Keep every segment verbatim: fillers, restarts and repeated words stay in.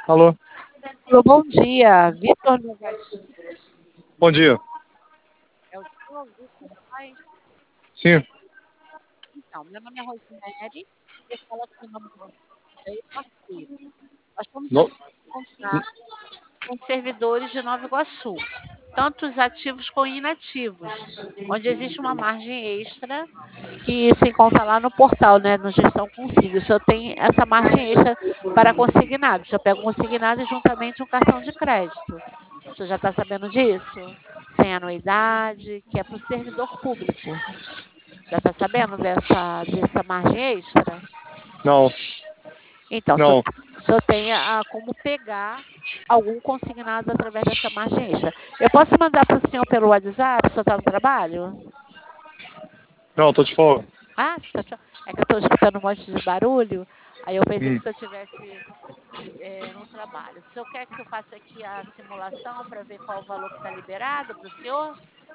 Alô, Alô, bom dia, Vitor Novais. bom dia. É o senhor Vitor Novais? Sim, Então, meu nome é Rosemary, eu falo aqui em nome do Rodeio Parceiro. Nós estamos no, entrando em contato com os servidores de Nova Iguaçu, tanto os ativos como inativos, onde existe uma margem extra que se encontra lá no portal, né, no Gestão Consigo. O senhor tem essa margem extra para consignado. O senhor pega um consignado e juntamente um cartão de crédito. O senhor já está sabendo disso? Sem anuidade, que é para o servidor público. Já está sabendo dessa, dessa margem extra? não, Então, o senhor, não, o senhor tem a, como pegar algum consignado através dessa margem extra. Eu posso mandar para o senhor pelo WhatsApp? O senhor está no trabalho? não, tô de folga. Ah, você tá te- é que eu estou escutando um monte de barulho, aí eu pensei que Hum. o senhor estivesse eh, no trabalho. O senhor quer que eu faça aqui a simulação para ver qual o valor que está liberado para o senhor?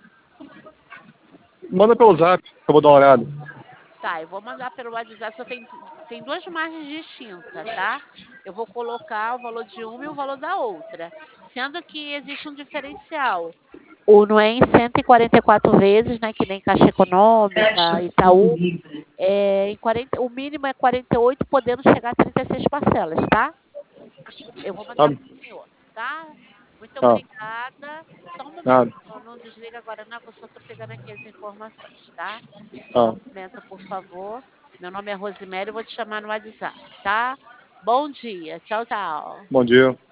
Manda pelo zap, que eu vou dar uma olhada. Tá, eu vou mandar pelo WhatsApp. Só tem, tem duas margens distintas, tá? Eu vou colocar o valor de uma e o valor da outra, sendo que existe um diferencial. O não é em cento e quarenta e quatro vezes, né? Que nem Caixa Econômica, Itaú. É, em quarenta, o mínimo é quarenta e oito, podendo chegar a trinta e seis parcelas, tá? Eu vou Tá, mandar para o senhor, tá? Muito tá, obrigada. Só um momento, nada, não, não desliga agora, não, que eu só estou pegando aqui as informações, tá? Só tá. um momento, por favor. Meu nome é Rosemary, eu vou te chamar no WhatsApp, tá? Bom dia. Tchau, tchau. Bom dia.